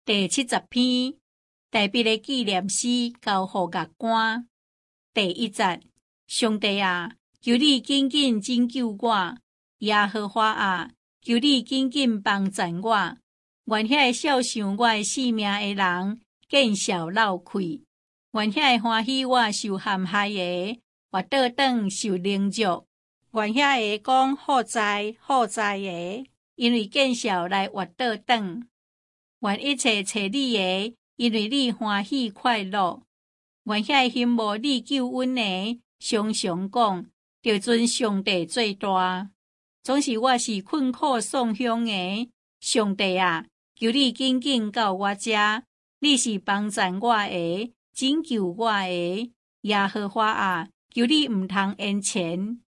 第70篇，大笔的纪念诗交予乐官。第1节，上帝啊，求你紧紧拯救我，耶和华啊，求你紧紧帮助我。愿遐笑想我的性命的人见笑流气，愿遐欢喜我受陷害的活倒转受凌辱，愿遐讲好哉好哉的，因为见笑来活倒转。愿一切找你的，因为你欢喜快乐。愿遐羡慕你救恩的，常常讲，就尊上帝最大。总是我是困苦丧乡的，上帝啊，求你紧紧到我这，你是帮助我的，拯救我的，耶和华啊，求你毋通延前。